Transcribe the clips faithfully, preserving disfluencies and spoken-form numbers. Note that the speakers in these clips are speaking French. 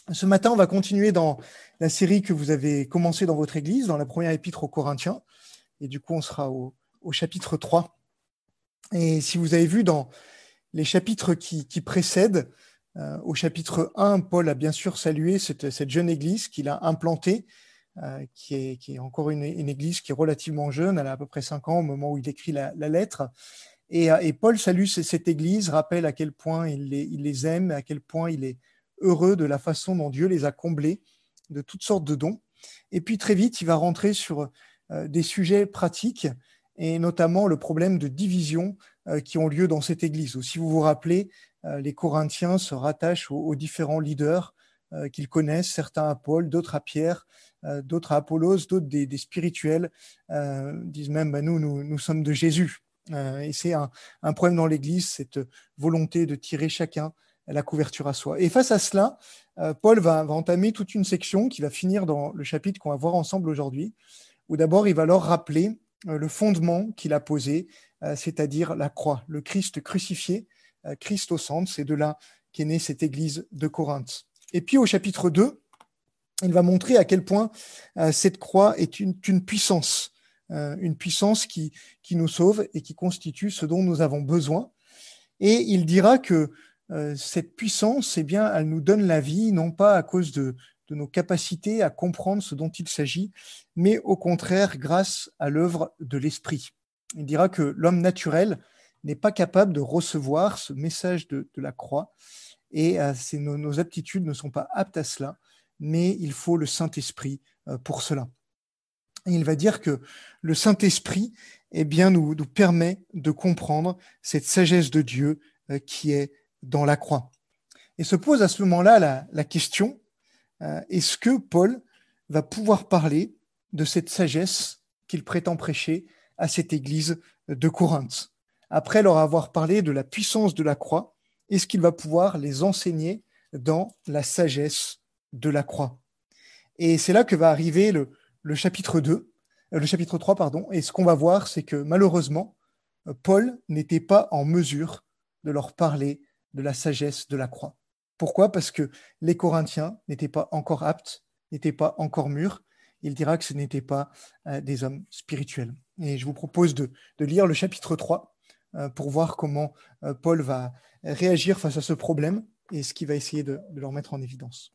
Ce matin, on va continuer dans la série que vous avez commencée dans votre église, dans la première épître aux Corinthiens. Et du coup, on sera au, au chapitre trois. Et si vous avez vu dans les chapitres qui, qui précèdent, euh, au chapitre un, Paul a bien sûr salué cette, cette jeune église qu'il a implantée, euh, qui, est, qui est encore une, une église qui est relativement jeune, elle a à peu près cinq ans au moment où il écrit la, la lettre. Et, et Paul salue cette église, rappelle à quel point il les, il les aime, à quel point il est heureux de la façon dont Dieu les a comblés de toutes sortes de dons. Et puis très vite, il va rentrer sur euh, des sujets pratiques, et notamment le problème de division euh, qui ont lieu dans cette église. Ou si vous vous rappelez, euh, les Corinthiens se rattachent aux, aux différents leaders euh, qu'ils connaissent, certains à Paul, d'autres à Pierre, euh, d'autres à Apollos, d'autres des, des spirituels, euh, disent même bah, nous, nous, nous sommes de Jésus. Euh, et c'est un, un problème dans l'Église, cette volonté de tirer chacun la couverture à soi. Et face à cela, euh, Paul va, va entamer toute une section qui va finir dans le chapitre qu'on va voir ensemble aujourd'hui, où d'abord il va leur rappeler euh, le fondement qu'il a posé, euh, c'est-à-dire la croix, le Christ crucifié, euh, Christ au centre. C'est de là qu'est née cette Église de Corinthe. Et puis au chapitre deux, il va montrer à quel point euh, cette croix est une, une puissance, euh, une puissance qui, qui nous sauve et qui constitue ce dont nous avons besoin. Et il dira que euh, cette puissance, eh bien, elle nous donne la vie, non pas à cause de, de nos capacités à comprendre ce dont il s'agit, mais au contraire grâce à l'œuvre de l'Esprit. Il dira que l'homme naturel n'est pas capable de recevoir ce message de, de la croix, et euh, c'est, nos, nos aptitudes ne sont pas aptes à cela, mais il faut le Saint-Esprit euh, pour cela. Et il va dire que le Saint-Esprit eh bien, nous, nous permet de comprendre cette sagesse de Dieu euh, qui est dans la croix. Et se pose à ce moment-là la, la question, euh, est-ce que Paul va pouvoir parler de cette sagesse qu'il prétend prêcher à cette église de Corinthe? Après leur avoir parlé de la puissance de la croix, est-ce qu'il va pouvoir les enseigner dans la sagesse de la croix? Et c'est là que va arriver le, le chapitre deux, euh, le chapitre trois, pardon. Et ce qu'on va voir, c'est que malheureusement, Paul n'était pas en mesure de leur parler de la sagesse de la croix. Pourquoi? Parce que les Corinthiens n'étaient pas encore aptes, n'étaient pas encore mûrs. Il dira que ce n'étaient pas euh, des hommes spirituels. Et je vous propose de, de lire le chapitre trois euh, pour voir comment euh, Paul va réagir face à ce problème et ce qu'il va essayer de, de leur mettre en évidence.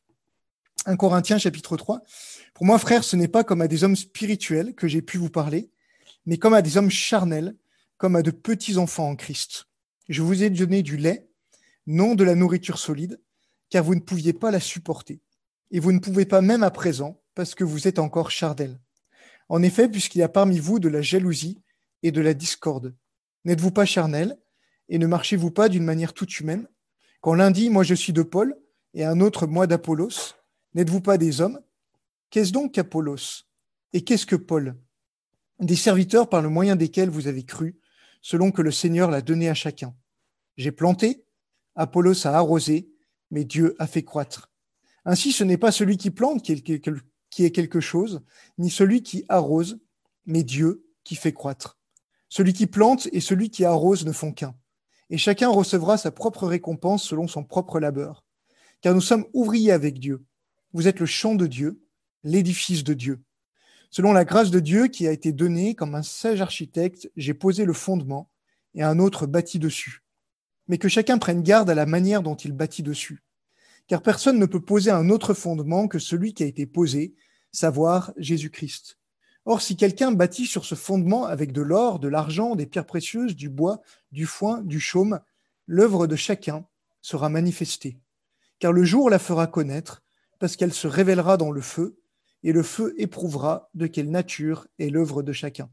un Corinthiens chapitre trois. Pour moi, frères, ce n'est pas comme à des hommes spirituels que j'ai pu vous parler, mais comme à des hommes charnels, comme à de petits enfants en Christ. Je vous ai donné du lait, non de la nourriture solide, car vous ne pouviez pas la supporter. Et vous ne pouvez pas même à présent, parce que vous êtes encore charnels. En effet, puisqu'il y a parmi vous de la jalousie et de la discorde, n'êtes-vous pas charnels, et ne marchez-vous pas d'une manière toute humaine? Quand l'un dit « moi je suis de Paul » et un autre « moi d'Apollos », n'êtes-vous pas des hommes? Qu'est-ce donc qu'Apollos? Et qu'est-ce que Paul? Des serviteurs par le moyen desquels vous avez cru, selon que le Seigneur l'a donné à chacun. J'ai planté, Apollos a arrosé, mais Dieu a fait croître. Ainsi, ce n'est pas celui qui plante qui est quelque chose, ni celui qui arrose, mais Dieu qui fait croître. Celui qui plante et celui qui arrose ne font qu'un, et chacun recevra sa propre récompense selon son propre labeur. Car nous sommes ouvriers avec Dieu. Vous êtes le champ de Dieu, l'édifice de Dieu. Selon la grâce de Dieu qui a été donnée, comme un sage architecte, j'ai posé le fondement et un autre bâti dessus. Mais que chacun prenne garde à la manière dont il bâtit dessus. Car personne ne peut poser un autre fondement que celui qui a été posé, savoir Jésus-Christ. Or, si quelqu'un bâtit sur ce fondement avec de l'or, de l'argent, des pierres précieuses, du bois, du foin, du chaume, l'œuvre de chacun sera manifestée. Car le jour la fera connaître, parce qu'elle se révélera dans le feu, et le feu éprouvera de quelle nature est l'œuvre de chacun.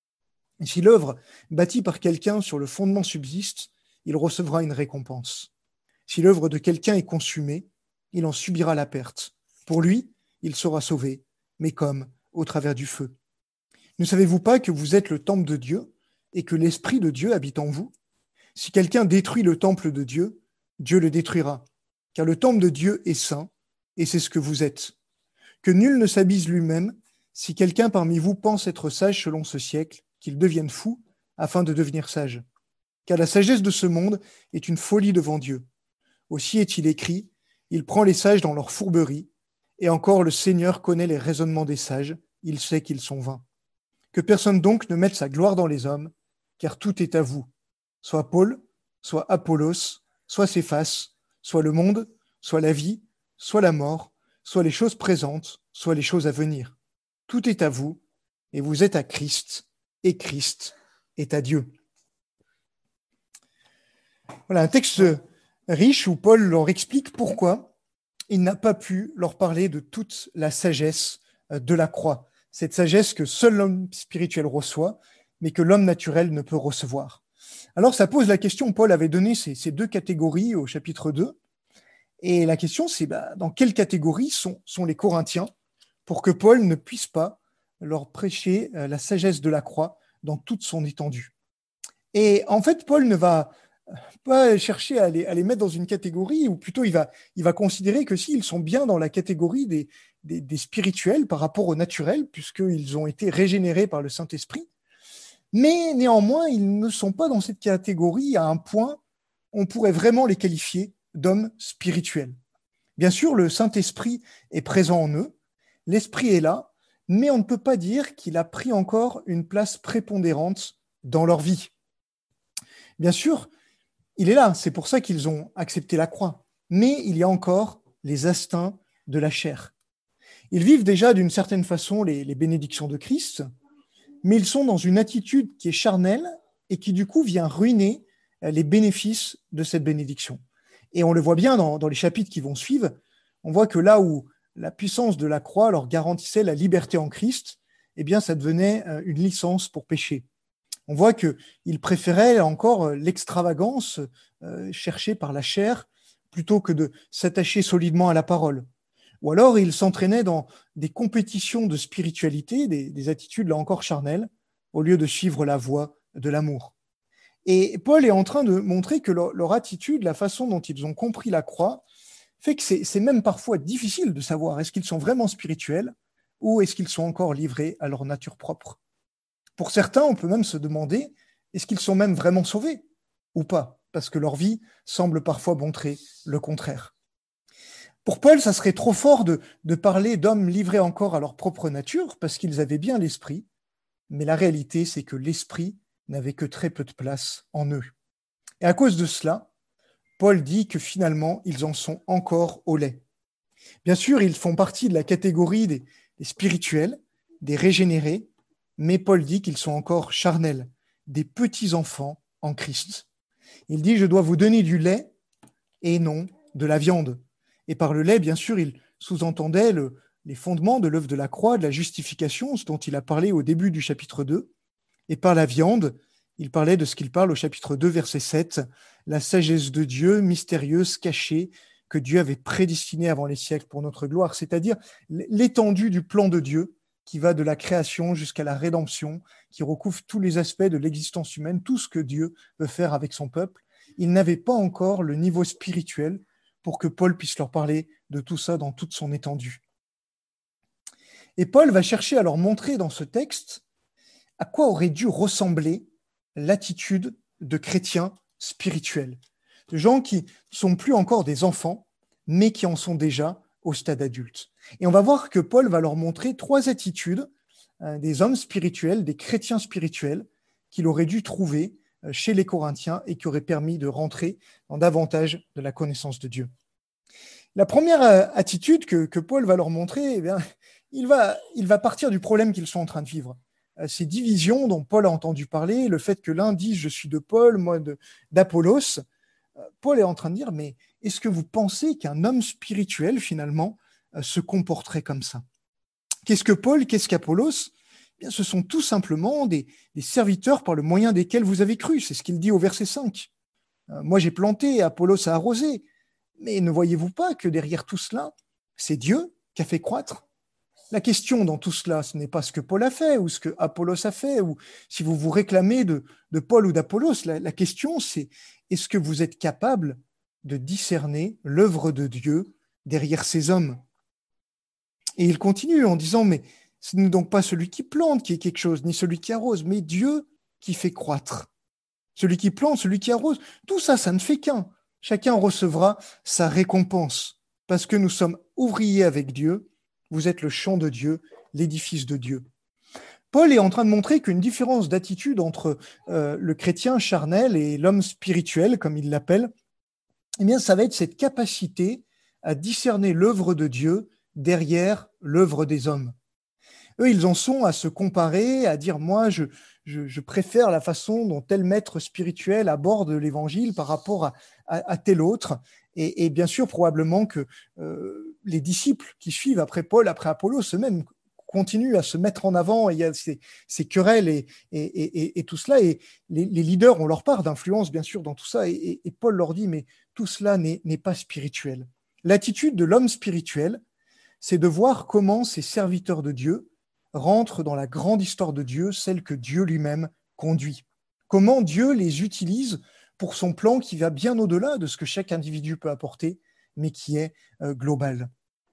Et si l'œuvre bâtie par quelqu'un sur le fondement subsiste, il recevra une récompense. Si l'œuvre de quelqu'un est consumée, il en subira la perte. Pour lui, il sera sauvé, mais comme au travers du feu. Ne savez-vous pas que vous êtes le temple de Dieu et que l'Esprit de Dieu habite en vous? Si quelqu'un détruit le temple de Dieu, Dieu le détruira, car le temple de Dieu est saint, et c'est ce que vous êtes. Que nul ne s'abuse lui-même. Si quelqu'un parmi vous pense être sage selon ce siècle, qu'il devienne fou afin de devenir sage. Car la sagesse de ce monde est une folie devant Dieu. Aussi est-il écrit, Il prend les sages dans leur fourberie, et encore le Seigneur connaît les raisonnements des sages, il sait qu'ils sont vains. Que personne donc ne mette sa gloire dans les hommes, car tout est à vous, soit Paul, soit Apollos, soit Céphas, soit le monde, soit la vie, soit la mort, soit les choses présentes, soit les choses à venir. Tout est à vous, et vous êtes à Christ, et Christ est à Dieu. Voilà un texte riche où Paul leur explique pourquoi il n'a pas pu leur parler de toute la sagesse de la croix. Cette sagesse que seul l'homme spirituel reçoit, mais que l'homme naturel ne peut recevoir. Alors ça pose la question, Paul avait donné ces, ces deux catégories au chapitre deux, et la question c'est bah, dans quelle catégorie sont, sont les Corinthiens pour que Paul ne puisse pas leur prêcher la sagesse de la croix dans toute son étendue. Et en fait, Paul ne va pas chercher à les, à les mettre dans une catégorie, ou plutôt il va, il va considérer que s'ils sont bien dans la catégorie des, des, des spirituels par rapport au naturel, puisqu'ils ont été régénérés par le Saint-Esprit, mais néanmoins, ils ne sont pas dans cette catégorie à un point on pourrait vraiment les qualifier d'hommes spirituels. Bien sûr, le Saint-Esprit est présent en eux, l'Esprit est là, mais on ne peut pas dire qu'il a pris encore une place prépondérante dans leur vie. Bien sûr, il est là, c'est pour ça qu'ils ont accepté la croix, mais il y a encore les instincts de la chair. Ils vivent déjà d'une certaine façon les, les bénédictions de Christ, mais ils sont dans une attitude qui est charnelle et qui du coup vient ruiner les bénéfices de cette bénédiction. Et on le voit bien dans, dans les chapitres qui vont suivre, on voit que là où la puissance de la croix leur garantissait la liberté en Christ, eh bien ça devenait une licence pour pécher. On voit qu'ils préféraient encore l'extravagance euh, cherchée par la chair plutôt que de s'attacher solidement à la parole. Ou alors ils s'entraînaient dans des compétitions de spiritualité, des, des attitudes là encore charnelles, au lieu de suivre la voie de l'amour. Et Paul est en train de montrer que leur, leur attitude, la façon dont ils ont compris la croix, fait que c'est, c'est même parfois difficile de savoir est-ce qu'ils sont vraiment spirituels ou est-ce qu'ils sont encore livrés à leur nature propre. Pour certains, on peut même se demander, est-ce qu'ils sont même vraiment sauvés ou pas? Parce que leur vie semble parfois montrer le contraire. Pour Paul, ça serait trop fort de, de parler d'hommes livrés encore à leur propre nature, parce qu'ils avaient bien l'esprit, mais la réalité, c'est que l'esprit n'avait que très peu de place en eux. Et à cause de cela, Paul dit que finalement, ils en sont encore au lait. Bien sûr, ils font partie de la catégorie des, des spirituels, des régénérés, mais Paul dit qu'ils sont encore charnels, des petits-enfants en Christ. Il dit « Je dois vous donner du lait et non de la viande ». Et par le lait, bien sûr, il sous-entendait le, les fondements de l'œuvre de la croix, de la justification, ce dont il a parlé au début du chapitre deux. Et par la viande, il parlait de ce qu'il parle au chapitre deux, verset sept, la sagesse de Dieu, mystérieuse, cachée, que Dieu avait prédestinée avant les siècles pour notre gloire, c'est-à-dire l'étendue du plan de Dieu, qui va de la création jusqu'à la rédemption, qui recouvre tous les aspects de l'existence humaine, tout ce que Dieu veut faire avec son peuple. Ils n'avaient pas encore le niveau spirituel pour que Paul puisse leur parler de tout ça dans toute son étendue. Et Paul va chercher à leur montrer dans ce texte à quoi aurait dû ressembler l'attitude de chrétiens spirituels, de gens qui ne sont plus encore des enfants, mais qui en sont déjà au stade adulte. Et on va voir que Paul va leur montrer trois attitudes euh, des hommes spirituels, des chrétiens spirituels, qu'il aurait dû trouver euh, chez les Corinthiens et qui auraient permis de rentrer dans davantage de la connaissance de Dieu. La première euh, attitude que, que Paul va leur montrer, eh bien, il, va, il va partir du problème qu'ils sont en train de vivre. Euh, ces divisions dont Paul a entendu parler, le fait que l'un dise « je suis de Paul, moi de, d'Apollos », Paul est en train de dire, mais est-ce que vous pensez qu'un homme spirituel, finalement, se comporterait comme ça? Qu'est-ce que Paul, qu'est-ce qu'Apollos? Eh bien, ce sont tout simplement des, des serviteurs par le moyen desquels vous avez cru. C'est ce qu'il dit au verset cinq. Euh, moi, j'ai planté, Apollos a arrosé. Mais ne voyez-vous pas que derrière tout cela, c'est Dieu qui a fait croître? La question dans tout cela, ce n'est pas ce que Paul a fait ou ce que Apollos a fait, ou si vous vous réclamez de, de Paul ou d'Apollos, la, la question c'est est-ce que vous êtes capable de discerner l'œuvre de Dieu derrière ces hommes? Et il continue en disant, mais ce n'est donc pas celui qui plante qui est quelque chose, ni celui qui arrose, mais Dieu qui fait croître. Celui qui plante, celui qui arrose, tout ça, ça ne fait qu'un. Chacun recevra sa récompense. parce que nous sommes ouvriers avec Dieu, vous êtes le champ de Dieu, l'édifice de Dieu. Paul est en train de montrer qu'une différence d'attitude entre euh, le chrétien charnel et l'homme spirituel, comme il l'appelle, eh bien, ça va être cette capacité à discerner l'œuvre de Dieu derrière l'œuvre des hommes. Eux, ils en sont à se comparer, à dire, moi, je, je, je préfère la façon dont tel maître spirituel aborde l'évangile par rapport à, à, à tel autre. Et, et bien sûr, probablement que euh, les disciples qui suivent après Paul, après Apollos, eux-mêmes continuent à se mettre en avant. Et il y a ces, ces querelles et, et, et, et tout cela. Et les, les leaders ont leur part d'influence, bien sûr, dans tout ça. Et, et Paul leur dit, mais tout cela n'est, n'est pas spirituel. L'attitude de l'homme spirituel, c'est de voir comment ces serviteurs de Dieu rentrent dans la grande histoire de Dieu, celle que Dieu lui-même conduit. Comment Dieu les utilise pour son plan qui va bien au-delà de ce que chaque individu peut apporter, mais qui est euh, global.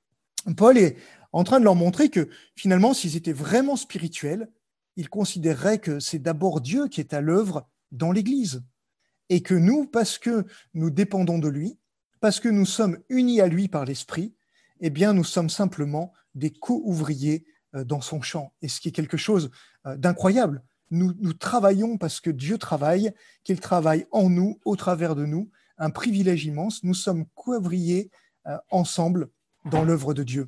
Paul est en train de leur montrer que finalement, s'ils étaient vraiment spirituels, ils considéreraient que c'est d'abord Dieu qui est à l'œuvre dans l'Église. Et que nous, parce que nous dépendons de lui, parce que nous sommes unis à lui par l'Esprit, eh bien, nous sommes simplement des co-ouvriers dans son champ. Et ce qui est quelque chose d'incroyable. Nous, nous travaillons parce que Dieu travaille, qu'il travaille en nous, au travers de nous, un privilège immense. Nous sommes co-ouvriers euh, ensemble dans l'œuvre de Dieu.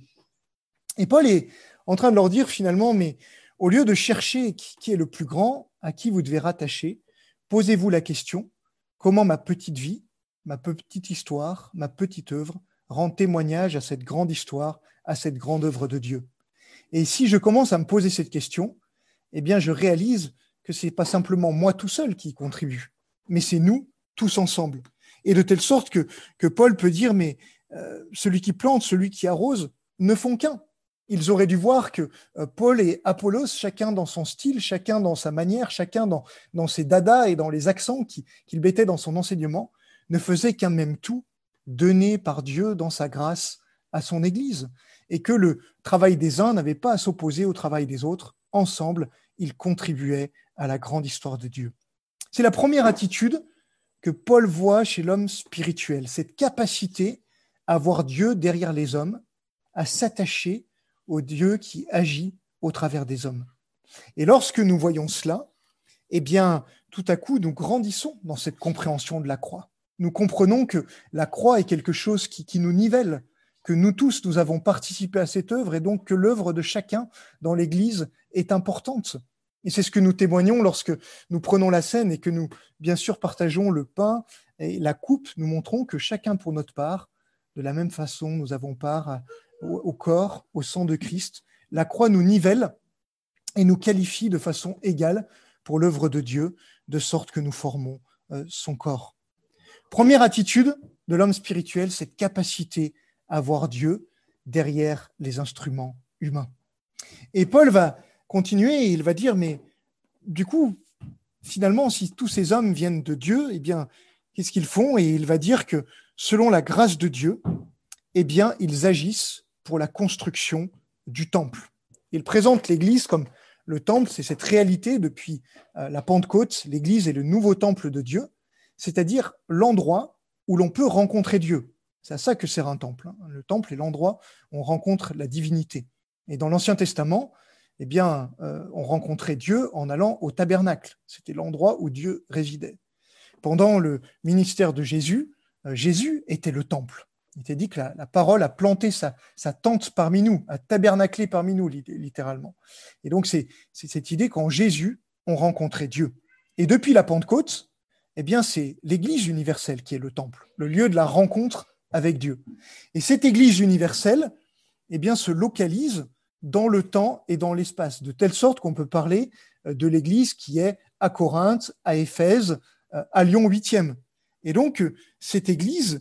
Et Paul est en train de leur dire finalement, mais au lieu de chercher qui, qui est le plus grand, à qui vous devez rattacher, posez-vous la question, comment ma petite vie, ma petite histoire, ma petite œuvre rend témoignage à cette grande histoire, à cette grande œuvre de Dieu. Et si je commence à me poser cette question, eh bien, je réalise que ce n'est pas simplement moi tout seul qui y contribue, mais c'est nous tous ensemble. Et de telle sorte que, que Paul peut dire, mais euh, celui qui plante, celui qui arrose, ne font qu'un. Ils auraient dû voir que euh, Paul et Apollos, chacun dans son style, chacun dans sa manière, chacun dans, dans ses dadas et dans les accents qu'il, qu'il mettait dans son enseignement, ne faisaient qu'un même tout, donné par Dieu dans sa grâce à son Église. Et que le travail des uns n'avait pas à s'opposer au travail des autres. Ensemble, ils contribuaient à la grande histoire de Dieu. C'est la première attitude que Paul voit chez l'homme spirituel, cette capacité à voir Dieu derrière les hommes, à s'attacher au Dieu qui agit au travers des hommes. Et lorsque nous voyons cela, eh bien, tout à coup, nous grandissons dans cette compréhension de la croix. Nous comprenons que la croix est quelque chose qui, qui nous nivelle, que nous tous, nous avons participé à cette œuvre et donc que l'œuvre de chacun dans l'Église est importante. Et c'est ce que nous témoignons lorsque nous prenons la scène et que nous, bien sûr, partageons le pain et la coupe. Nous montrons que chacun pour notre part, de la même façon, nous avons part au, au corps, au sang de Christ. La croix nous nivelle et nous qualifie de façon égale pour l'œuvre de Dieu, de sorte que nous formons euh, son corps. Première attitude de l'homme spirituel, cette capacité à voir Dieu derrière les instruments humains. Et Paul va continuer et il va dire, mais du coup, finalement, si tous ces hommes viennent de Dieu, eh bien, qu'est-ce qu'ils font? Et il va dire que selon la grâce de Dieu, eh bien, ils agissent pour la construction du temple. Il présente l'Église comme le temple, c'est cette réalité depuis euh, la Pentecôte, l'Église est le nouveau temple de Dieu, c'est-à-dire l'endroit où l'on peut rencontrer Dieu. C'est à ça que sert un temple. Le temple est l'endroit où on rencontre la divinité. Et dans l'Ancien Testament, eh bien, euh, on rencontrait Dieu en allant au tabernacle. C'était l'endroit où Dieu résidait. Pendant le ministère de Jésus, euh, Jésus était le temple. Il était dit que la, la parole a planté sa, sa tente parmi nous, a tabernaclé parmi nous, littéralement. Et donc, c'est, c'est cette idée qu'en Jésus, on rencontrait Dieu. Et depuis la Pentecôte, eh bien, c'est l'Église universelle qui est le temple, le lieu de la rencontre avec Dieu. Et cette Église universelle, eh bien, se localise dans le temps et dans l'espace, de telle sorte qu'on peut parler de l'Église qui est à Corinthe, à Éphèse, à Lyon huitième. Et donc, cette Église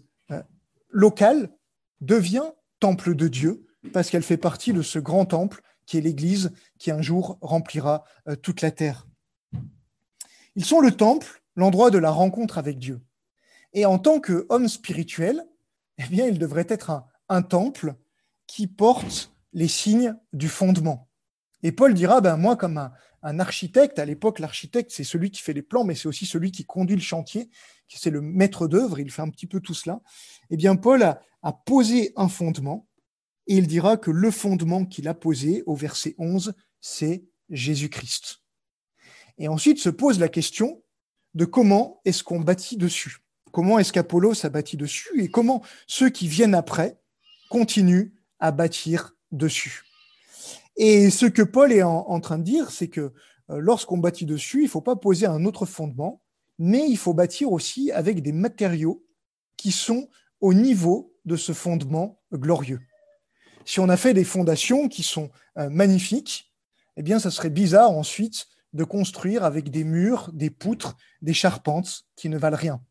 locale devient temple de Dieu parce qu'elle fait partie de ce grand temple qui est l'Église qui un jour remplira toute la terre. Ils sont le temple, l'endroit de la rencontre avec Dieu. Et en tant qu'homme spirituel, eh bien, il devrait être un, un temple qui porte les signes du fondement. Et Paul dira, ben moi, comme un, un architecte. À l'époque, l'architecte, c'est celui qui fait les plans, mais c'est aussi celui qui conduit le chantier, c'est le maître d'œuvre, il fait un petit peu tout cela. Eh bien, Paul a, a posé un fondement, et il dira que le fondement qu'il a posé, au verset onze, c'est Jésus-Christ. Et ensuite se pose la question de comment est-ce qu'on bâtit dessus. Comment est-ce qu'Apollos a bâti dessus et comment ceux qui viennent après continuent à bâtir dessus. Et ce que Paul est en, en train de dire, c'est que euh, lorsqu'on bâtit dessus, il ne faut pas poser un autre fondement, mais il faut bâtir aussi avec des matériaux qui sont au niveau de ce fondement glorieux. Si on a fait des fondations qui sont euh, magnifiques, eh bien, ça serait bizarre ensuite de construire avec des murs, des poutres, des charpentes qui ne valent rien.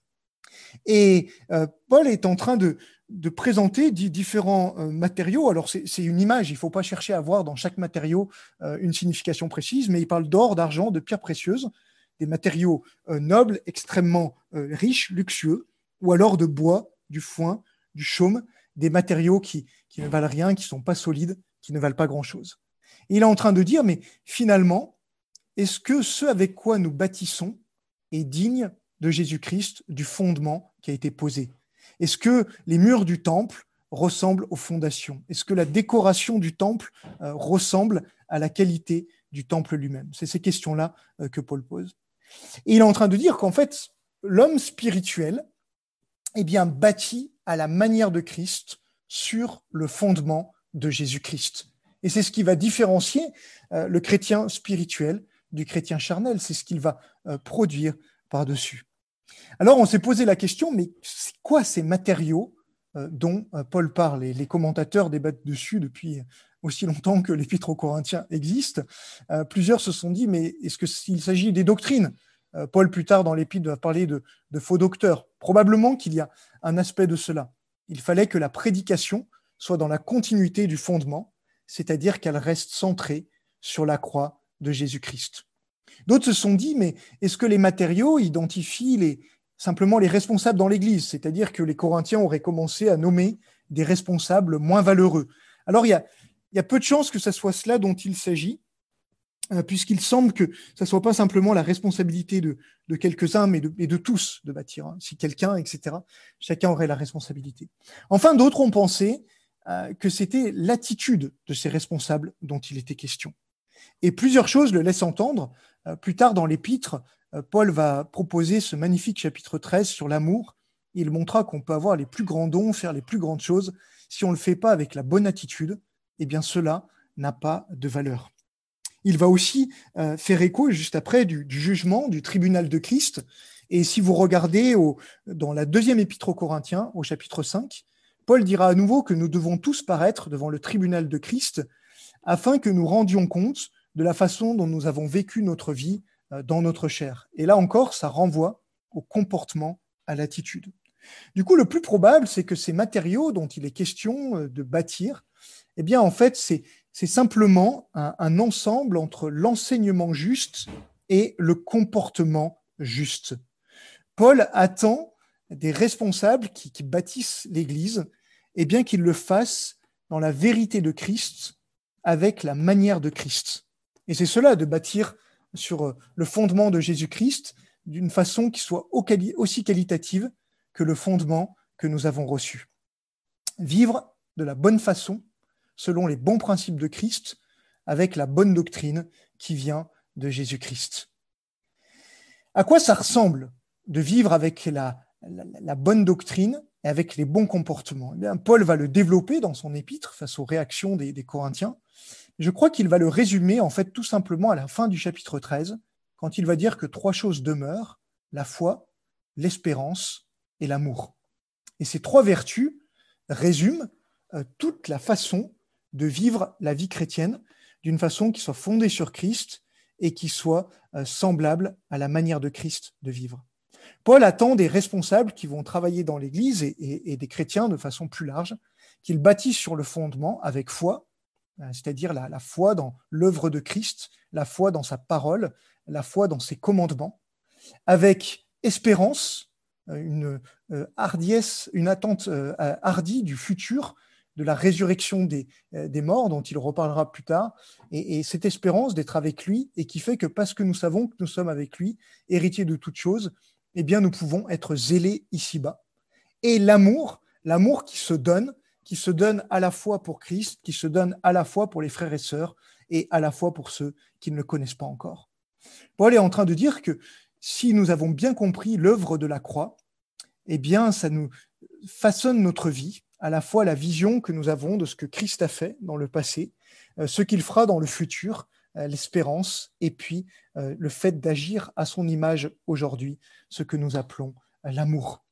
Et euh, Paul est en train de, de présenter différents euh, matériaux. Alors, c'est, c'est une image, il ne faut pas chercher à voir dans chaque matériau euh, une signification précise, mais il parle d'or, d'argent, de pierres précieuses, des matériaux euh, nobles, extrêmement euh, riches, luxueux, ou alors de bois, du foin, du chaume, des matériaux qui, qui ne valent rien, qui ne sont pas solides, qui ne valent pas grand-chose. Et il est en train de dire, mais finalement, est-ce que ce avec quoi nous bâtissons est digne de Jésus-Christ, du fondement qui a été posé? Est-ce que les murs du temple ressemblent aux fondations? Est-ce que la décoration du temple euh, ressemble à la qualité du temple lui-même? C'est ces questions-là euh, que Paul pose. Et il est en train de dire qu'en fait, l'homme spirituel est bien bâti à la manière de Christ sur le fondement de Jésus-Christ. Et c'est ce qui va différencier euh, le chrétien spirituel du chrétien charnel. C'est ce qu'il va euh, produire par-dessus. Alors, on s'est posé la question, mais c'est quoi ces matériaux euh, dont euh, Paul parle? Et les commentateurs débattent dessus depuis aussi longtemps que l'Épître aux Corinthiens existe. Euh, plusieurs se sont dit, mais est-ce qu'il s'agit des doctrines? euh, Paul, plus tard dans l'Épître, va parler de, de faux docteurs. Probablement qu'il y a un aspect de cela. Il fallait que la prédication soit dans la continuité du fondement, c'est-à-dire qu'elle reste centrée sur la croix de Jésus-Christ. D'autres se sont dit, mais est-ce que les matériaux identifient les, simplement les responsables dans l'Église? C'est-à-dire que les Corinthiens auraient commencé à nommer des responsables moins valeureux. Alors, il y a, il y a peu de chances que ce soit cela dont il s'agit, euh, puisqu'il semble que ce ne soit pas simplement la responsabilité de, de quelques-uns, mais de, et de tous de bâtir. Hein. Si quelqu'un, et cetera, chacun aurait la responsabilité. Enfin, d'autres ont pensé euh, que c'était l'attitude de ces responsables dont il était question. Et plusieurs choses le laissent entendre. Euh, plus tard dans l'Épître, euh, Paul va proposer ce magnifique chapitre treize sur l'amour. Il montrera qu'on peut avoir les plus grands dons, faire les plus grandes choses. Si on ne le fait pas avec la bonne attitude, eh bien cela n'a pas de valeur. Il va aussi euh, faire écho, juste après, du, du jugement du tribunal de Christ. Et si vous regardez au, dans la deuxième épître aux Corinthiens, au chapitre cinq, Paul dira à nouveau que nous devons tous paraître devant le tribunal de Christ afin que nous rendions compte de la façon dont nous avons vécu notre vie euh, dans notre chair. Et là encore, ça renvoie au comportement, à l'attitude. Du coup, le plus probable, c'est que ces matériaux dont il est question euh, de bâtir, eh bien, en fait, c'est c'est simplement un, un ensemble entre l'enseignement juste et le comportement juste. Paul attend des responsables qui, qui bâtissent l'Église, eh bien qu'ils le fassent dans la vérité de Christ, avec la manière de Christ. Et c'est cela de bâtir sur le fondement de Jésus-Christ d'une façon qui soit aussi qualitative que le fondement que nous avons reçu. Vivre de la bonne façon, selon les bons principes de Christ, avec la bonne doctrine qui vient de Jésus-Christ. À quoi ça ressemble de vivre avec la, la, la bonne doctrine et avec les bons comportements? Eh bien, Paul va le développer dans son épître face aux réactions des, des Corinthiens. Je crois qu'il va le résumer en fait tout simplement à la fin du chapitre treize, quand il va dire que trois choses demeurent, la foi, l'espérance et l'amour. Et ces trois vertus résument euh, toute la façon de vivre la vie chrétienne d'une façon qui soit fondée sur Christ et qui soit euh, semblable à la manière de Christ de vivre. Paul attend des responsables qui vont travailler dans l'Église et, et, et des chrétiens de façon plus large, qu'ils bâtissent sur le fondement avec foi, euh, c'est-à-dire la, la foi dans l'œuvre de Christ, la foi dans sa parole, la foi dans ses commandements, avec espérance, une euh, hardiesse, une attente euh, hardie du futur, de la résurrection des, euh, des morts, dont il reparlera plus tard, et, et cette espérance d'être avec lui, et qui fait que parce que nous savons que nous sommes avec lui, héritiers de toutes choses, eh bien nous pouvons être zélés ici-bas. Et l'amour, l'amour qui se donne, qui se donne à la fois pour Christ, qui se donne à la fois pour les frères et sœurs, et à la fois pour ceux qui ne le connaissent pas encore. Paul est en train de dire que si nous avons bien compris l'œuvre de la croix, eh bien, ça nous façonne notre vie, à la fois la vision que nous avons de ce que Christ a fait dans le passé, euh, ce qu'il fera dans le futur, euh, l'espérance, et puis euh, le fait d'agir à son image aujourd'hui, ce que nous appelons euh, l'amour.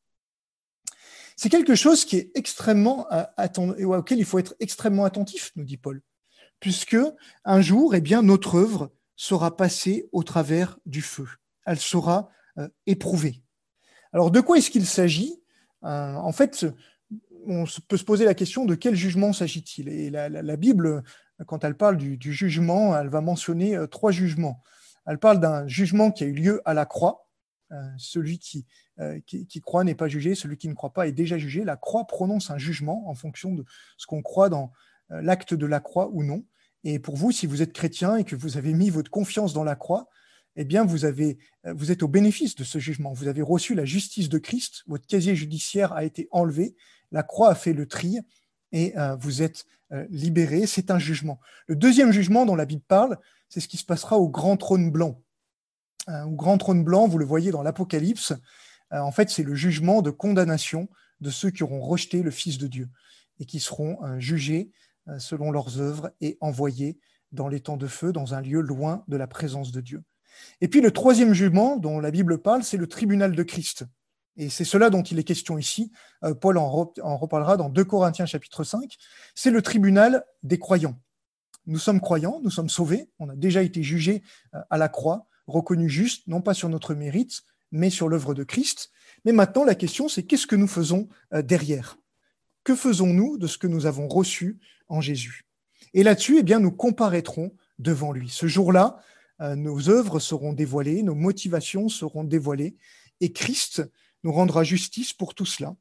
C'est quelque chose qui est extrêmement euh, atten- et auquel il faut être extrêmement attentif, nous dit Paul, puisque un jour, eh bien, notre œuvre sera passée au travers du feu. Elle sera euh, éprouvée. Alors, de quoi est-ce qu'il s'agit ? euh, En fait, on peut se poser la question de quel jugement s'agit-il ? Et la, la, la Bible, quand elle parle du, du jugement, elle va mentionner euh, trois jugements. Elle parle d'un jugement qui a eu lieu à la croix. Euh, celui qui, euh, qui, qui croit n'est pas jugé, celui qui ne croit pas est déjà jugé. La croix prononce un jugement en fonction de ce qu'on croit dans euh, l'acte de la croix ou non. Et pour vous, si vous êtes chrétien et que vous avez mis votre confiance dans la croix, eh bien, vous, avez, vous êtes au bénéfice de ce jugement. Vous avez reçu la justice de Christ, votre casier judiciaire a été enlevé, la croix a fait le tri et euh, vous êtes euh, libérés. C'est un jugement. Le deuxième jugement dont la Bible parle, c'est ce qui se passera au grand trône blanc. Euh, au grand trône blanc, vous le voyez dans l'Apocalypse, euh, en fait, c'est le jugement de condamnation de ceux qui auront rejeté le Fils de Dieu et qui seront euh, jugés euh, selon leurs œuvres et envoyés dans les temps de feu, dans un lieu loin de la présence de Dieu. Et puis le troisième jugement dont la Bible parle, c'est le tribunal de Christ. Et c'est cela dont il est question ici. Euh, Paul en, re- en reparlera dans deux Corinthiens chapitre cinq. C'est le tribunal des croyants. Nous sommes croyants, nous sommes sauvés, on a déjà été jugés euh, à la croix, reconnus justes, non pas sur notre mérite, mais sur l'œuvre de Christ. Mais maintenant, la question, c'est qu'est-ce que nous faisons euh, derrière ? Que faisons-nous de ce que nous avons reçu en Jésus ? Et là-dessus, eh bien, nous comparaîtrons devant lui. Ce jour-là, euh, nos œuvres seront dévoilées, nos motivations seront dévoilées, et Christ nous rendra justice pour tout cela.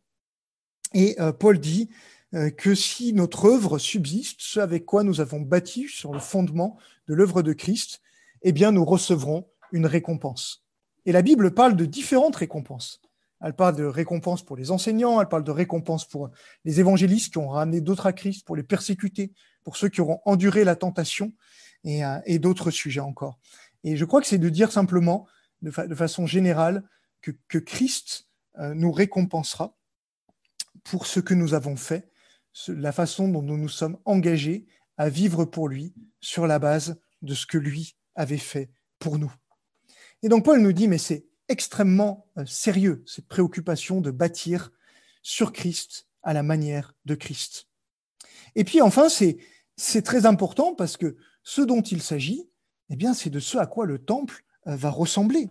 Et euh, Paul dit euh, que si notre œuvre subsiste, ce avec quoi nous avons bâti sur le fondement de l'œuvre de Christ, eh bien, nous recevrons une récompense. Et la Bible parle de différentes récompenses. Elle parle de récompenses pour les enseignants, elle parle de récompenses pour les évangélistes qui ont ramené d'autres à Christ, pour les persécutés, pour ceux qui auront enduré la tentation, et, euh, et d'autres sujets encore. Et je crois que c'est de dire simplement, de, fa- de façon générale, que, que Christ euh, nous récompensera pour ce que nous avons fait, ce- la façon dont nous nous sommes engagés à vivre pour lui sur la base de ce que lui avait fait pour nous. Et donc Paul nous dit, mais c'est extrêmement euh, sérieux, cette préoccupation de bâtir sur Christ à la manière de Christ. Et puis enfin, c'est, c'est très important parce que ce dont il s'agit, eh bien, c'est de ce à quoi le temple euh, va ressembler.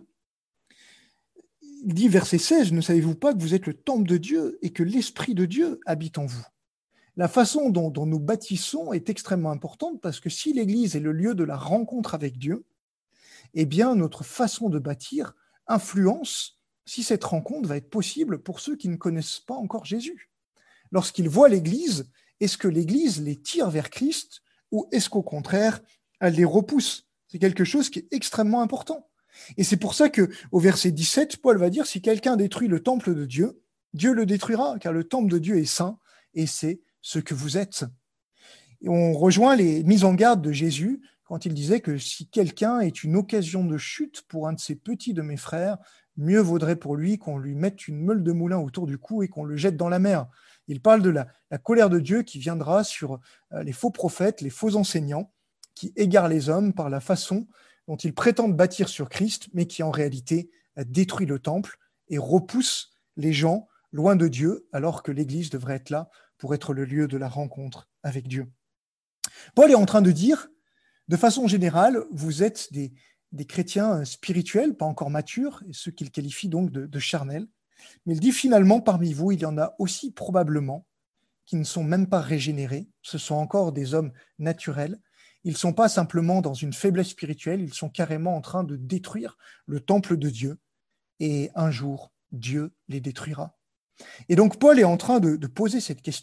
Il dit, verset seize, « Ne savez-vous pas que vous êtes le temple de Dieu et que l'Esprit de Dieu habite en vous ?» La façon dont, dont nous bâtissons est extrêmement importante parce que si l'Église est le lieu de la rencontre avec Dieu, eh bien, notre façon de bâtir influence si cette rencontre va être possible pour ceux qui ne connaissent pas encore Jésus. Lorsqu'ils voient l'Église, est-ce que l'Église les tire vers Christ ou est-ce qu'au contraire, elle les repousse ? C'est quelque chose qui est extrêmement important. Et c'est pour ça qu'au verset dix-sept, Paul va dire, si quelqu'un détruit le temple de Dieu, Dieu le détruira, car le temple de Dieu est saint et c'est ce que vous êtes. Et on rejoint les mises en garde de Jésus quand il disait que si quelqu'un est une occasion de chute pour un de ces petits de mes frères, mieux vaudrait pour lui qu'on lui mette une meule de moulin autour du cou et qu'on le jette dans la mer. Il parle de la, la colère de Dieu qui viendra sur euh, les faux prophètes, les faux enseignants, qui égarent les hommes par la façon dont ils prétendent bâtir sur Christ, mais qui en réalité euh, détruit le temple et repousse les gens loin de Dieu, alors que l'Église devrait être là pour être le lieu de la rencontre avec Dieu. Paul est en train de dire, de façon générale, vous êtes des, des chrétiens spirituels, pas encore matures, et ceux qu'il qualifie donc de, de charnels. Mais il dit finalement, parmi vous, il y en a aussi probablement qui ne sont même pas régénérés. Ce sont encore des hommes naturels. Ils ne sont pas simplement dans une faiblesse spirituelle, ils sont carrément en train de détruire le temple de Dieu. Et un jour, Dieu les détruira. Et donc Paul est en train de, de poser cette question.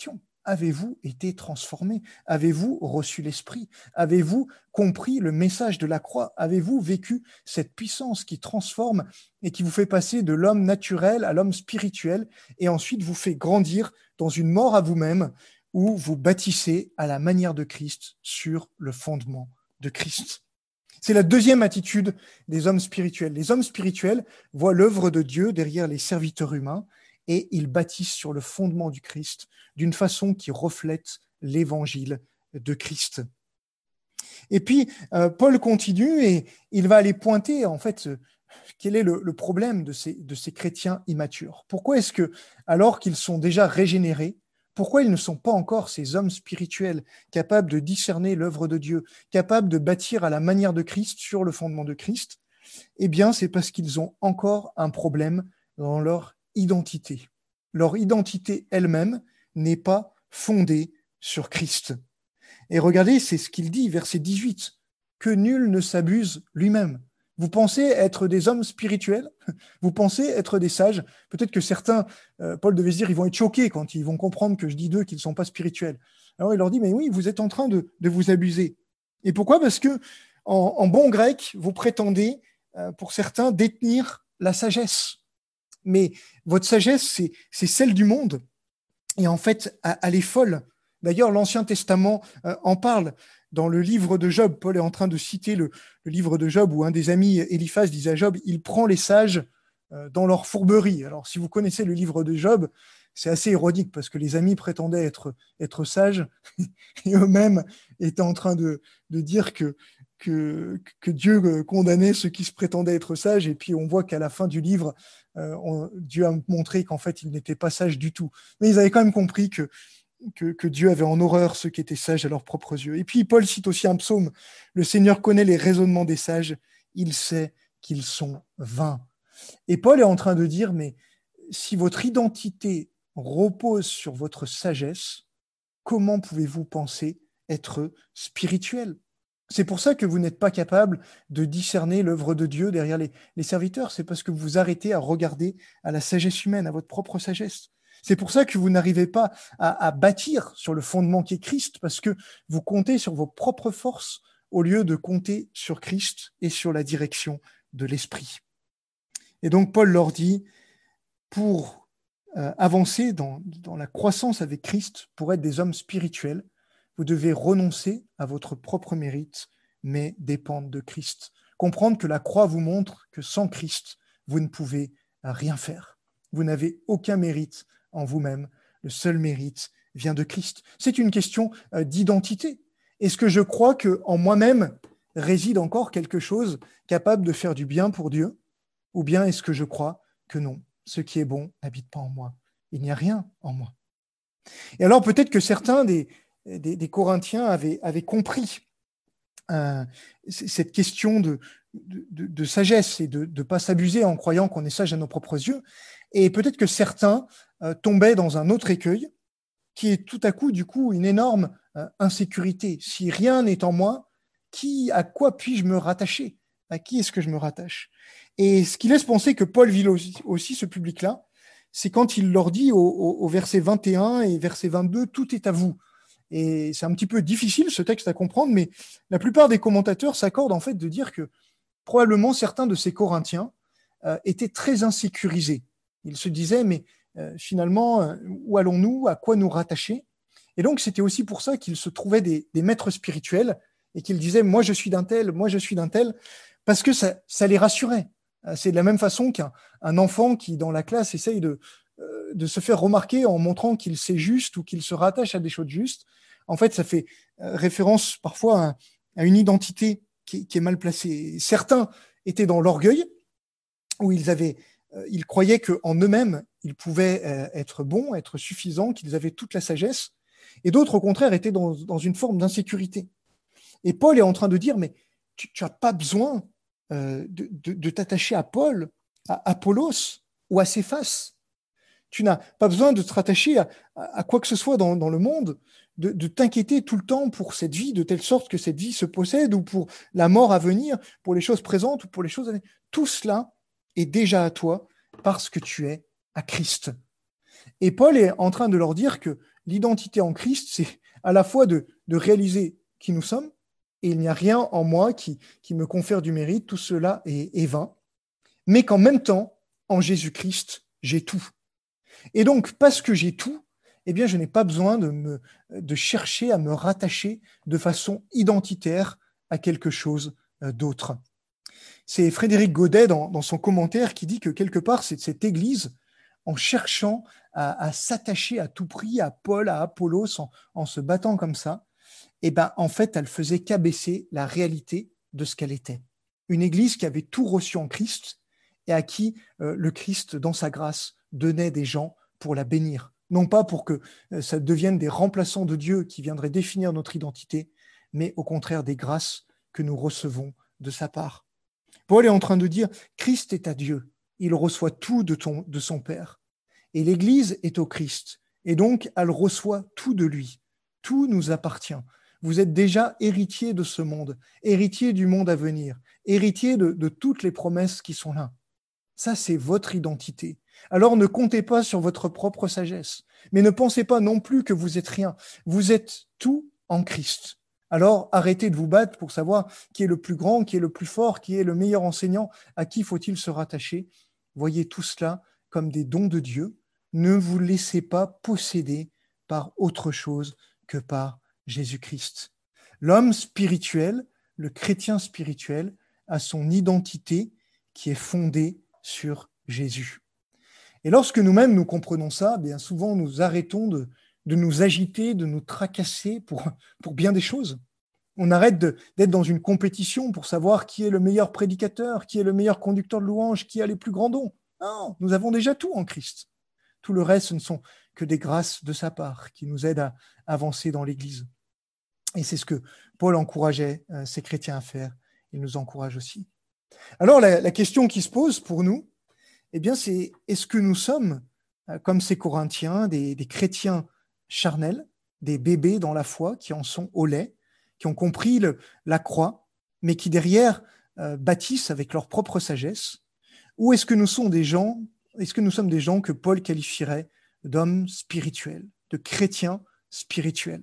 avez-vous été transformés? Avez-vous reçu l'Esprit? Avez-vous compris le message de la croix? Avez-vous vécu cette puissance qui transforme et qui vous fait passer de l'homme naturel à l'homme spirituel et ensuite vous fait grandir dans une mort à vous-même où vous bâtissez à la manière de Christ sur le fondement de Christ? C'est la deuxième attitude des hommes spirituels. Les hommes spirituels voient l'œuvre de Dieu derrière les serviteurs humains et ils bâtissent sur le fondement du Christ d'une façon qui reflète l'évangile de Christ. Et puis, euh, Paul continue et il va aller pointer, en fait, euh, quel est le, le problème de ces, de ces chrétiens immatures. Pourquoi est-ce que, alors qu'ils sont déjà régénérés, pourquoi ils ne sont pas encore ces hommes spirituels capables de discerner l'œuvre de Dieu, capables de bâtir à la manière de Christ sur le fondement de Christ? Eh bien, c'est parce qu'ils ont encore un problème dans leur identité. Leur identité elle-même n'est pas fondée sur Christ. Et regardez, c'est ce qu'il dit, verset dix-huit, « Que nul ne s'abuse lui-même ». Vous pensez être des hommes spirituels? Vous pensez être des sages? Peut-être que certains, euh, Paul devait se dire, ils vont être choqués quand ils vont comprendre que je dis d'eux qu'ils ne sont pas spirituels. Alors il leur dit, mais oui, vous êtes en train de, de vous abuser. Et pourquoi? Parce que en, en bon grec, vous prétendez, euh, pour certains, détenir la sagesse. Mais votre sagesse, c'est, c'est celle du monde. Et en fait, elle est folle. D'ailleurs, l'Ancien Testament euh, en parle. Dans le livre de Job, Paul est en train de citer le, le livre de Job où un des amis, Éliphaz, disait à Job, il prend les sages euh, dans leur fourberie. Alors, si vous connaissez le livre de Job, c'est assez ironique parce que les amis prétendaient être, être sages et eux-mêmes étaient en train de, de dire que, que, que Dieu condamnait ceux qui se prétendaient être sages. Et puis, on voit qu'à la fin du livre, euh, on, Dieu a montré qu'en fait, ils n'étaient pas sages du tout. Mais ils avaient quand même compris que Que, que Dieu avait en horreur ceux qui étaient sages à leurs propres yeux. Et puis Paul cite aussi un psaume, « Le Seigneur connaît les raisonnements des sages, il sait qu'ils sont vains. » Et Paul est en train de dire, mais si votre identité repose sur votre sagesse, comment pouvez-vous penser être spirituel? C'est pour ça que vous n'êtes pas capable de discerner l'œuvre de Dieu derrière les, les serviteurs. C'est parce que vous vous arrêtez à regarder à la sagesse humaine, à votre propre sagesse. C'est pour ça que vous n'arrivez pas à, à bâtir sur le fondement qui est Christ, parce que vous comptez sur vos propres forces au lieu de compter sur Christ et sur la direction de l'Esprit. Et donc Paul leur dit, pour euh, avancer dans, dans la croissance avec Christ, pour être des hommes spirituels, vous devez renoncer à votre propre mérite, mais dépendre de Christ. Comprendre que la croix vous montre que sans Christ, vous ne pouvez rien faire. Vous n'avez aucun mérite en vous-même. Le seul mérite vient de Christ. C'est une question euh, d'identité. Est-ce que je crois qu'en moi-même réside encore quelque chose capable de faire du bien pour Dieu? Ou bien est-ce que je crois que non, ce qui est bon n'habite pas en moi? Il n'y a rien en moi. Et alors peut-être que certains des, des, des Corinthiens avaient, avaient compris euh, cette question de, de, de, de sagesse et de ne pas s'abuser en croyant qu'on est sage à nos propres yeux. Et peut-être que certains euh, tombaient dans un autre écueil qui est tout à coup, du coup, une énorme euh, insécurité. Si rien n'est en moi, qui, à quoi puis-je me rattacher? À qui est-ce que je me rattache? Et ce qui laisse penser que Paul vit aussi, aussi ce public-là, c'est quand il leur dit au, au, au verset vingt et un et verset vingt-deux, « Tout est à vous ». Et c'est un petit peu difficile, ce texte, à comprendre, mais la plupart des commentateurs s'accordent en fait de dire que probablement certains de ces Corinthiens euh, étaient très insécurisés. Ils se disaient, mais euh, finalement, euh, où allons-nous? À quoi nous rattacher? Et donc, c'était aussi pour ça qu'ils se trouvaient des, des maîtres spirituels et qu'ils disaient, moi je suis d'un tel, moi je suis d'un tel, parce que ça, ça les rassurait. C'est de la même façon qu'un un enfant qui, dans la classe, essaye de, euh, de se faire remarquer en montrant qu'il sait juste ou qu'il se rattache à des choses justes. En fait, ça fait euh, référence parfois à, à une identité qui, qui est mal placée. Certains étaient dans l'orgueil, où ils avaient euh, ils croyaient qu'en eux-mêmes, ils pouvaient euh, être bons, être suffisants, qu'ils avaient toute la sagesse. Et d'autres, au contraire, étaient dans, dans une forme d'insécurité. Et Paul est en train de dire, mais tu n'as pas besoin euh, de, de, de t'attacher à Paul, à Apollos ou à Céphas. Tu n'as pas besoin de te rattacher à, à, à quoi que ce soit dans, dans le monde, de, de t'inquiéter tout le temps pour cette vie, de telle sorte que cette vie se possède, ou pour la mort à venir, pour les choses présentes ou pour les choses à venir. Tout cela est déjà à toi parce que tu es à Christ. Et Paul est en train de leur dire que l'identité en Christ, c'est à la fois de, de réaliser qui nous sommes, et il n'y a rien en moi qui, qui me confère du mérite, tout cela est, est vain, mais qu'en même temps, en Jésus-Christ, j'ai tout. Et donc, parce que j'ai tout, eh bien, je n'ai pas besoin de, me, de chercher à me rattacher de façon identitaire à quelque chose d'autre. C'est Frédéric Godet, dans, dans son commentaire, qui dit que quelque part, c'est cette Église, en cherchant à, à s'attacher à tout prix à Paul, à Apollos, en, en se battant comme ça, eh ben, en fait, elle faisait qu'abaisser la réalité de ce qu'elle était. Une Église qui avait tout reçu en Christ et à qui euh, le Christ, dans sa grâce, donnait des gens pour la bénir. Non pas pour que euh, ça devienne des remplaçants de Dieu qui viendraient définir notre identité, mais au contraire des grâces que nous recevons de sa part. Paul est en train de dire, Christ est à Dieu, il reçoit tout de, ton, de son Père. Et l'Église est au Christ, et donc elle reçoit tout de lui. Tout nous appartient. Vous êtes déjà héritier de ce monde, héritier du monde à venir, héritier de, de toutes les promesses qui sont là. Ça, c'est votre identité. Alors ne comptez pas sur votre propre sagesse, mais ne pensez pas non plus que vous êtes rien. Vous êtes tout en Christ. Alors arrêtez de vous battre pour savoir qui est le plus grand, qui est le plus fort, qui est le meilleur enseignant, à qui faut-il se rattacher. Voyez tout cela comme des dons de Dieu. Ne vous laissez pas posséder par autre chose que par Jésus-Christ. L'homme spirituel, le chrétien spirituel, a son identité qui est fondée sur Jésus. Et lorsque nous-mêmes nous comprenons ça, bien souvent nous arrêtons de, de nous agiter, de nous tracasser pour, pour bien des choses. On arrête de, d'être dans une compétition pour savoir qui est le meilleur prédicateur, qui est le meilleur conducteur de louange, qui a les plus grands dons. Non, nous avons déjà tout en Christ. Tout le reste, ce ne sont que des grâces de sa part qui nous aident à avancer dans l'Église. Et c'est ce que Paul encourageait euh, ces chrétiens à faire. Il nous encourage aussi. Alors, la, la question qui se pose pour nous, eh bien, c'est est-ce que nous sommes, euh, comme ces Corinthiens, des, des chrétiens charnels, des bébés dans la foi qui en sont au lait, qui ont compris le, la croix, mais qui derrière euh, bâtissent avec leur propre sagesse, ou est-ce que nous sommes des gens, est-ce que nous sommes des gens que Paul qualifierait d'hommes spirituels, de chrétiens spirituels?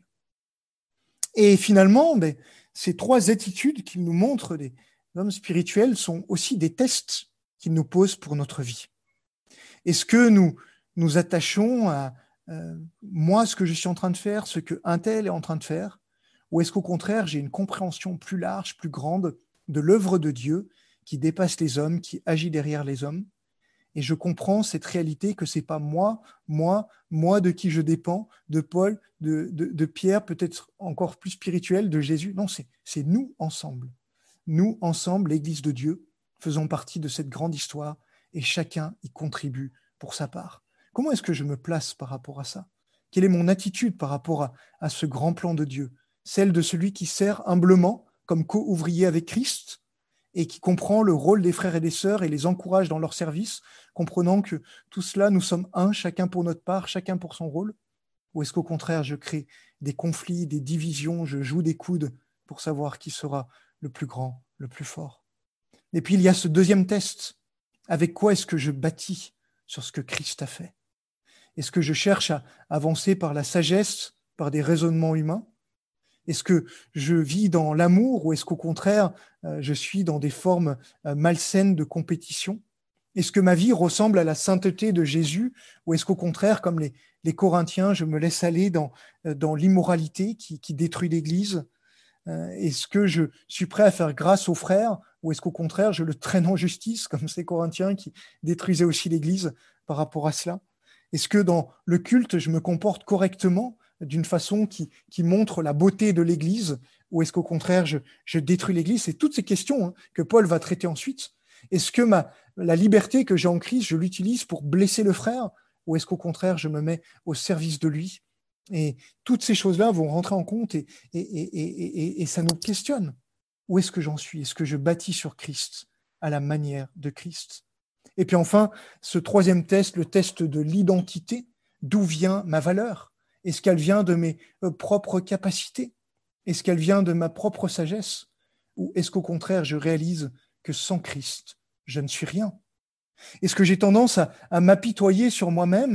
Et finalement, ben, ces trois attitudes qu'il nous montre des hommes spirituels sont aussi des tests qu'il nous pose pour notre vie. Est-ce que nous nous attachons à euh, moi, ce que je suis en train de faire, ce qu'un tel est en train de faire, ou est-ce qu'au contraire, j'ai une compréhension plus large, plus grande de l'œuvre de Dieu qui dépasse les hommes, qui agit derrière les hommes? Et je comprends cette réalité que c'est pas moi, moi, moi de qui je dépends, de Paul, de, de, de Pierre, peut-être encore plus spirituel, de Jésus. Non, c'est, c'est nous ensemble. Nous ensemble, l'Église de Dieu, faisons partie de cette grande histoire et chacun y contribue pour sa part. Comment est-ce que je me place par rapport à ça? Quelle est mon attitude par rapport à, à ce grand plan de Dieu? Celle de celui qui sert humblement comme co-ouvrier avec Christ et qui comprend le rôle des frères et des sœurs et les encourage dans leur service, comprenant que tout cela, nous sommes un, chacun pour notre part, chacun pour son rôle? Ou est-ce qu'au contraire, je crée des conflits, des divisions, je joue des coudes pour savoir qui sera le plus grand, le plus fort? Et puis, il y a ce deuxième test. Avec quoi est-ce que je bâtis sur ce que Christ a fait? Est-ce que je cherche à avancer par la sagesse, par des raisonnements humains? Est-ce que je vis dans l'amour ou est-ce qu'au contraire, euh, je suis dans des formes euh, malsaines de compétition? Est-ce que ma vie ressemble à la sainteté de Jésus ou est-ce qu'au contraire, comme les, les Corinthiens, je me laisse aller dans, euh, dans l'immoralité qui, qui détruit l'Église? euh, Est-ce que je suis prêt à faire grâce aux frères ou est-ce qu'au contraire, je le traîne en justice comme ces Corinthiens qui détruisaient aussi l'Église par rapport à cela? Est-ce que dans le culte, je me comporte correctement d'une façon qui, qui montre la beauté de l'Église ou est-ce qu'au contraire, je, je détruis l'Église? C'est toutes ces questions hein, que Paul va traiter ensuite. Est-ce que ma, la liberté que j'ai en Christ, je l'utilise pour blesser le frère ou est-ce qu'au contraire, je me mets au service de lui? Et toutes ces choses-là vont rentrer en compte et, et, et, et, et, et ça nous questionne. Où est-ce que j'en suis? Est-ce que je bâtis sur Christ à la manière de Christ? Et puis enfin, ce troisième test, le test de l'identité, d'où vient ma valeur? Est-ce qu'elle vient de mes propres capacités? Est-ce qu'elle vient de ma propre sagesse? Ou est-ce qu'au contraire, je réalise que sans Christ, je ne suis rien? Est-ce que j'ai tendance à, à m'apitoyer sur moi-même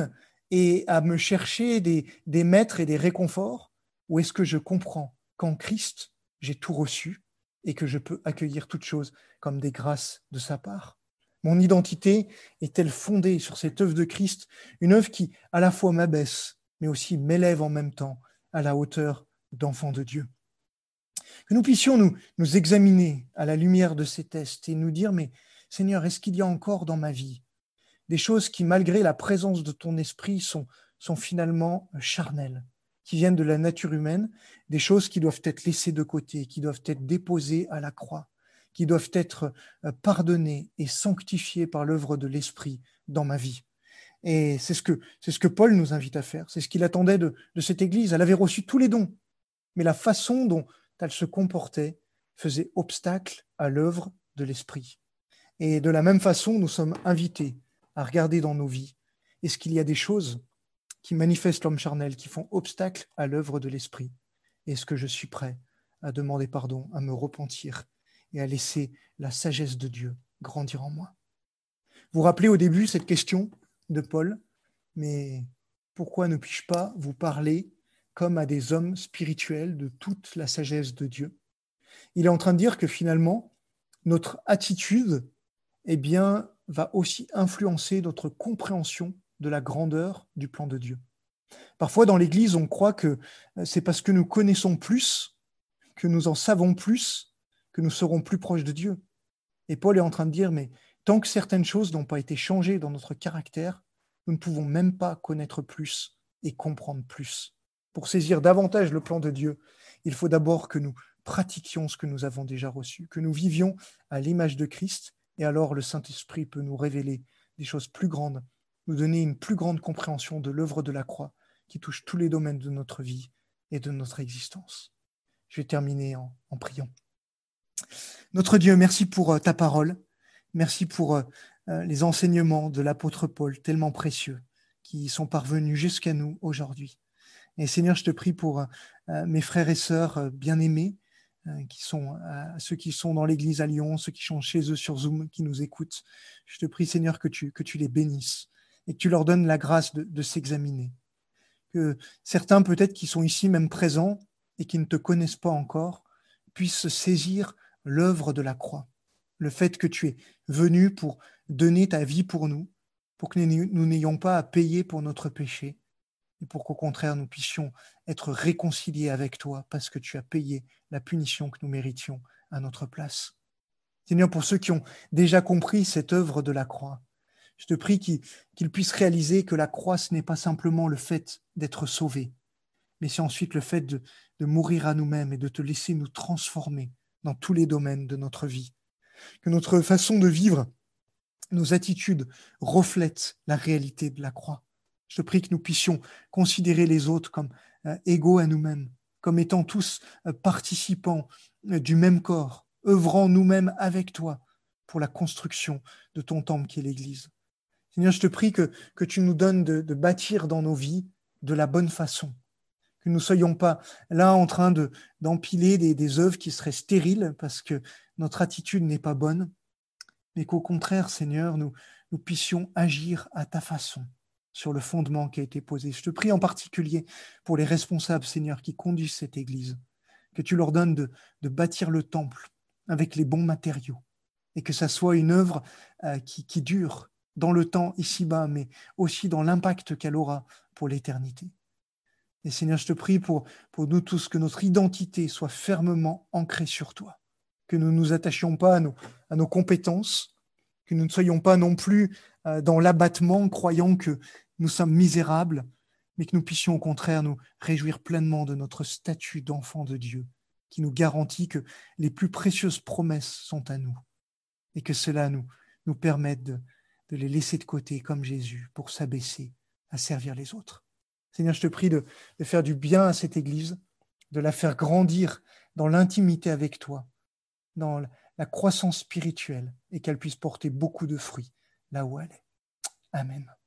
et à me chercher des, des maîtres et des réconforts, ou est-ce que je comprends qu'en Christ, j'ai tout reçu et que je peux accueillir toutes choses comme des grâces de sa part? Mon identité est-elle fondée sur cette œuvre de Christ, une œuvre qui à la fois m'abaisse, mais aussi m'élève en même temps à la hauteur d'enfant de Dieu? Que nous puissions nous, nous examiner à la lumière de ces tests et nous dire, mais Seigneur, est-ce qu'il y a encore dans ma vie des choses qui, malgré la présence de ton esprit, sont, sont finalement charnelles, qui viennent de la nature humaine, des choses qui doivent être laissées de côté, qui doivent être déposées à la croix, qui doivent être pardonnées et sanctifiées par l'œuvre de l'esprit dans ma vie. Et c'est ce que, c'est ce que Paul nous invite à faire, c'est ce qu'il attendait de, de cette Église. Elle avait reçu tous les dons, mais la façon dont elle se comportait faisait obstacle à l'œuvre de l'esprit. Et de la même façon, nous sommes invités à regarder dans nos vies. Est-ce qu'il y a des choses qui manifestent l'homme charnel, qui font obstacle à l'œuvre de l'esprit? Est-ce que je suis prêt à demander pardon, à me repentir et à laisser la sagesse de Dieu grandir en moi? Vous rappelez au début cette question de Paul, mais pourquoi ne puis-je pas vous parler comme à des hommes spirituels de toute la sagesse de Dieu? Il est en train de dire que finalement, notre attitude, eh bien, va aussi influencer notre compréhension de la grandeur du plan de Dieu. Parfois, dans l'Église, on croit que c'est parce que nous connaissons plus, que nous en savons plus, que nous serons plus proches de Dieu. Et Paul est en train de dire, mais tant que certaines choses n'ont pas été changées dans notre caractère, nous ne pouvons même pas connaître plus et comprendre plus. Pour saisir davantage le plan de Dieu, il faut d'abord que nous pratiquions ce que nous avons déjà reçu, que nous vivions à l'image de Christ, et alors le Saint-Esprit peut nous révéler des choses plus grandes, nous donner une plus grande compréhension de l'œuvre de la croix qui touche tous les domaines de notre vie et de notre existence. Je vais terminer en, en priant. Notre Dieu, merci pour euh, ta parole, merci pour euh, les enseignements de l'apôtre Paul, tellement précieux, qui sont parvenus jusqu'à nous aujourd'hui. Et Seigneur, je te prie pour euh, mes frères et sœurs euh, bien-aimés, euh, qui sont euh, ceux qui sont dans l'église à Lyon, ceux qui sont chez eux sur Zoom, qui nous écoutent. Je te prie, Seigneur, que tu, que tu les bénisses et que tu leur donnes la grâce de, de s'examiner. Que certains, peut-être, qui sont ici même présents et qui ne te connaissent pas encore, puissent saisir l'œuvre de la croix, le fait que tu es venu pour donner ta vie pour nous, pour que nous n'ayons pas à payer pour notre péché, et pour qu'au contraire nous puissions être réconciliés avec toi parce que tu as payé la punition que nous méritions à notre place. Seigneur, pour ceux qui ont déjà compris cette œuvre de la croix, je te prie qu'ils, qu'ils puissent réaliser que la croix, ce n'est pas simplement le fait d'être sauvés, mais c'est ensuite le fait de, de mourir à nous-mêmes et de te laisser nous transformer dans tous les domaines de notre vie. Que notre façon de vivre, nos attitudes reflètent la réalité de la croix. Je te prie que nous puissions considérer les autres comme euh, égaux à nous-mêmes, comme étant tous euh, participants euh, du même corps, œuvrant nous-mêmes avec toi pour la construction de ton temple qui est l'Église. Seigneur, je te prie que, que tu nous donnes de, de bâtir dans nos vies de la bonne façon, que nous ne soyons pas là en train de, d'empiler des, des œuvres qui seraient stériles parce que notre attitude n'est pas bonne, mais qu'au contraire, Seigneur, nous, nous puissions agir à ta façon, sur le fondement qui a été posé. Je te prie en particulier pour les responsables, Seigneur, qui conduisent cette Église, que tu leur donnes de, de bâtir le temple avec les bons matériaux et que ça soit une œuvre euh, qui, qui dure dans le temps ici-bas, mais aussi dans l'impact qu'elle aura pour l'éternité. Et Seigneur, je te prie pour, pour nous tous que notre identité soit fermement ancrée sur toi, que nous ne nous attachions pas à nos, à nos compétences, que nous ne soyons pas non plus euh, dans l'abattement, croyant que nous sommes misérables, mais que nous puissions au contraire nous réjouir pleinement de notre statut d'enfant de Dieu, qui nous garantit que les plus précieuses promesses sont à nous, et que cela nous, nous permette de, de les laisser de côté comme Jésus pour s'abaisser à servir les autres. Seigneur, je te prie de, de faire du bien à cette Église, de la faire grandir dans l'intimité avec toi, dans la croissance spirituelle, et qu'elle puisse porter beaucoup de fruits là où elle est. Amen.